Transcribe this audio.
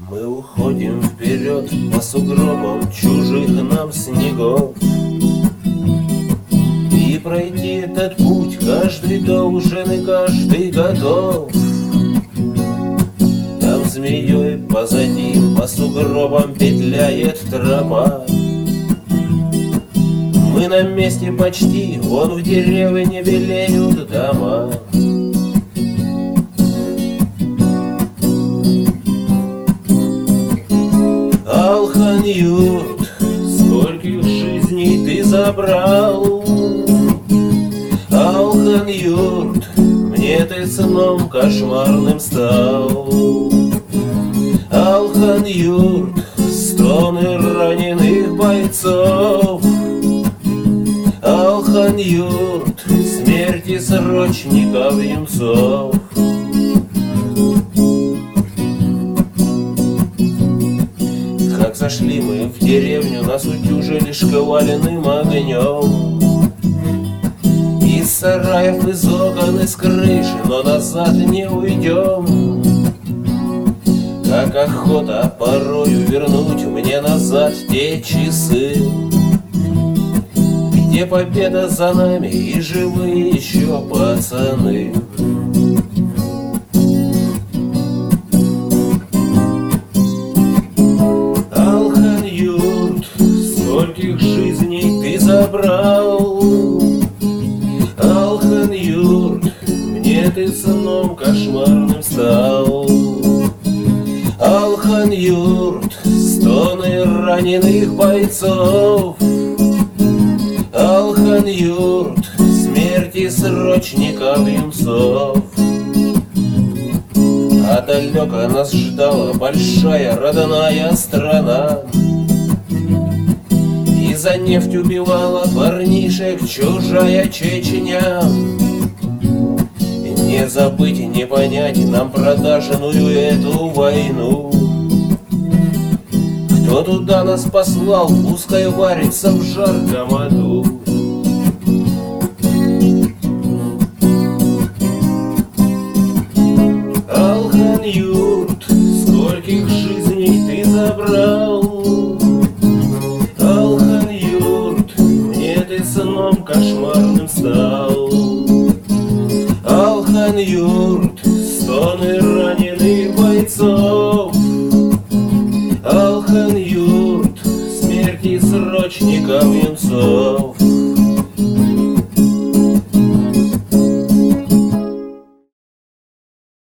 Мы уходим вперед по сугробам чужих нам снегов, и пройти этот путь каждый должен и каждый готов. Там змеей позади по сугробам петляет тропа. Мы на месте почти, вон в деревне белеют дома. Алхан-Юрт, скольких жизней ты забрал? Алхан-Юрт, мне ты сном кошмарным стал. Алхан-Юрт, стоны раненых бойцов. Алхан-Юрт, смерти срочников юнцов. Как зашли мы в деревню, нас утюжили шкваленным огнем. Из сараев, из окон, из крыши, но назад не уйдем. Как охота порою вернуть мне назад те часы, где победа за нами и живые еще пацаны. Алхан-Юрт, скольких жизней ты забрал? Алхан-Юрт, мне ты сном кошмарным стал. Алхан-Юрт, стоны раненых бойцов. Алхан-Юрт, смерти срочников юнцов. А далеко нас ждала большая родная страна, и за нефть убивала парнишек чужая Чечня. Не забыть и не понять нам продажную эту войну. Кто туда нас послал, пускай варится в жарком аду. Алхан-Юрт, скольких жизней ты забрал? Алхан-Юрт, мне ты сном кошмарным стал. Алхан-Юрт, стоны раненых бойцов. Алхан-Юрт, смерти срочников юнцов.